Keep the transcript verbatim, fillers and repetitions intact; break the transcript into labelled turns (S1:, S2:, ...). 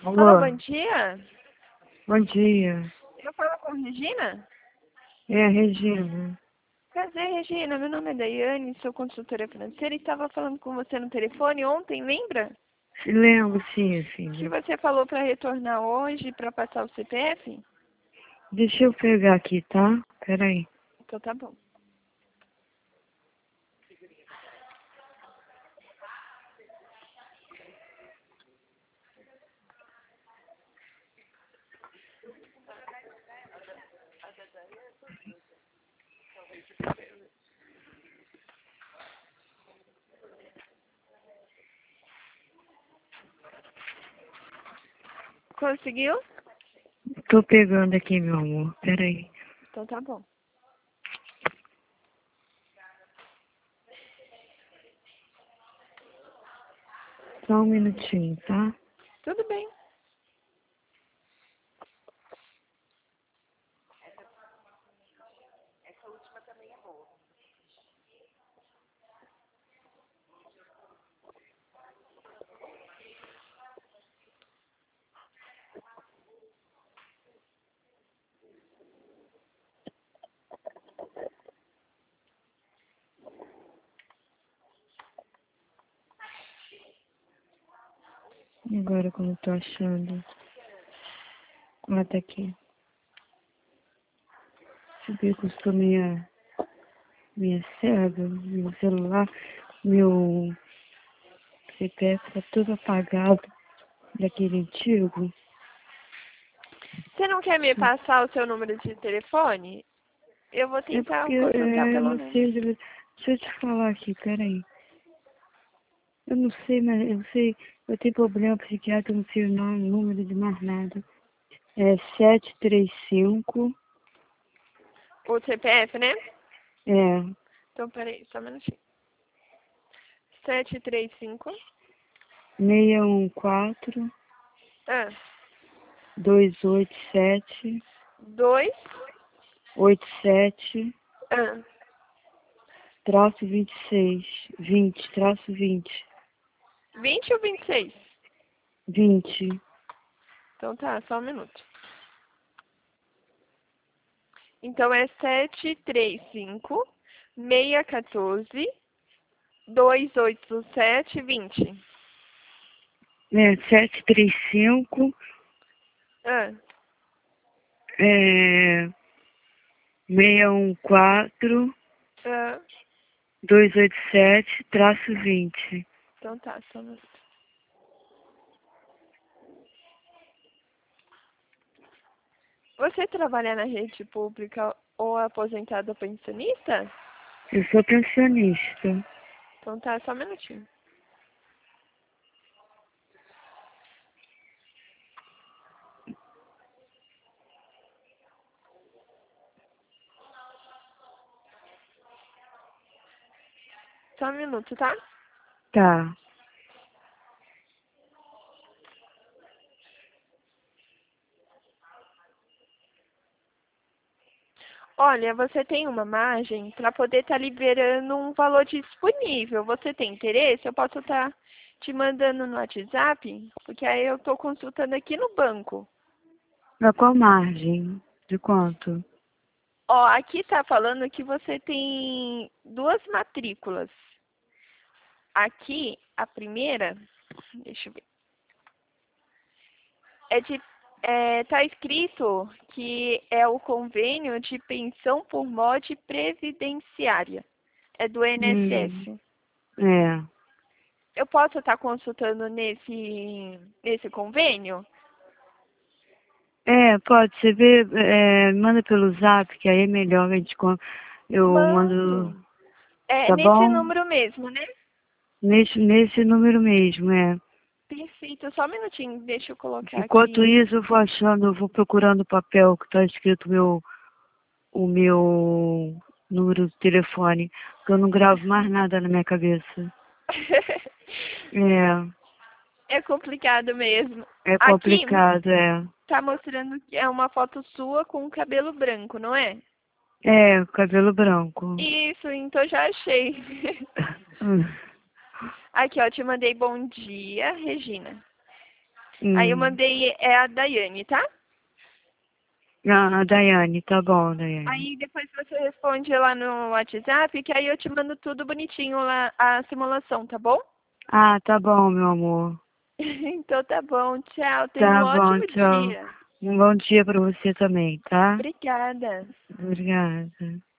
S1: Alô,
S2: bom dia.
S1: bom dia.
S2: Eu falo com Regina?
S1: É a Regina.
S2: Prazer, Regina. Meu nome é Daiane, sou consultora financeira e estava falando com você no telefone ontem, lembra?
S1: Lembro, sim,
S2: Que
S1: filha.
S2: você falou para retornar hoje para passar o C P F?
S1: Deixa eu pegar aqui, tá? Peraí.
S2: Então tá bom. Conseguiu?
S1: Tô pegando aqui, meu amor. Peraí.
S2: Então tá bom.
S1: Só um minutinho, tá?
S2: Tudo bem.
S1: Agora como eu tô achando. Ah, tá aqui. Você viu que eu sou minha, minha cega, meu celular, meu C P F tá tudo apagado daquele antigo.
S2: Você não quer me passar o seu número de telefone? Eu vou
S1: É
S2: tentar
S1: porque
S2: consultar
S1: é, eu
S2: pelo
S1: não
S2: menos.
S1: sei. Deixa eu te falar aqui, peraí. Eu não sei, mas eu sei, eu tenho problema psiquiátrico, eu não sei o nome, número de mais nada. É sete três cinco,
S2: O C P F, né?
S1: é,
S2: Então peraí, só um minutinho. Sete três cinco.
S1: seis um quatro,
S2: Ah,
S1: dois oito sete,
S2: dois.
S1: oito sete,
S2: Ah,
S1: traço vinte e seis, vinte, traço vinte,
S2: vinte ou vinte e seis?
S1: vinte.
S2: Então tá, só um minuto. Então é sete três cinco, seis um quatro, dois oito sete, vinte.
S1: É, sete três cinco,
S2: Ah,
S1: é, seis um quatro,
S2: ah,
S1: dois oito sete, traço vinte.
S2: então tá, só um minuto. Você trabalha na rede pública ou é aposentado ou pensionista?
S1: Eu sou pensionista.
S2: Então tá, só um minutinho. Só um minuto, tá?
S1: Tá.
S2: Olha, você tem uma margem para poder estar liberando um valor disponível. Você tem interesse? Eu posso estar te mandando no WhatsApp, porque aí eu estou consultando aqui no banco.
S1: Pra qual margem? De quanto?
S2: Ó, aqui está falando que você tem duas matrículas. Aqui, a primeira, deixa eu ver, é de, é, tá escrito que é o convênio de pensão por morte previdenciária. É do
S1: Hum,
S2: I N S S.
S1: é.
S2: Eu posso estar consultando nesse, nesse convênio?
S1: É, pode, você vê, é, manda pelo zap, que aí é melhor, a gente, con- eu mando,
S2: Mando. É
S1: tá
S2: nesse
S1: bom?
S2: número mesmo, né?
S1: Nesse, nesse número mesmo, é.
S2: Perfeito. Só um minutinho, deixa eu colocar
S1: Enquanto
S2: aqui.
S1: isso, eu vou achando, eu vou procurando o papel que tá escrito meu, o meu número de telefone, porque eu não gravo mais nada na minha cabeça. É,
S2: É complicado mesmo.
S1: é
S2: Aqui
S1: complicado, é.
S2: tá mostrando que é uma foto sua com cabelo branco, não é?
S1: É, cabelo branco.
S2: Isso, então já achei. Aqui, ó, te mandei bom dia, Regina. Aí eu
S1: Hum.
S2: mandei, é a Daiane, tá?
S1: Ah, a Daiane, tá bom, Daiane.
S2: Aí depois você responde lá no WhatsApp, que aí eu te mando tudo bonitinho lá, a simulação, tá bom?
S1: Ah, tá bom, meu amor.
S2: Então tá bom, tchau, tenha um
S1: Tá bom,
S2: ótimo
S1: tchau.
S2: dia.
S1: Um bom dia pra você também, tá?
S2: Obrigada.
S1: Obrigada.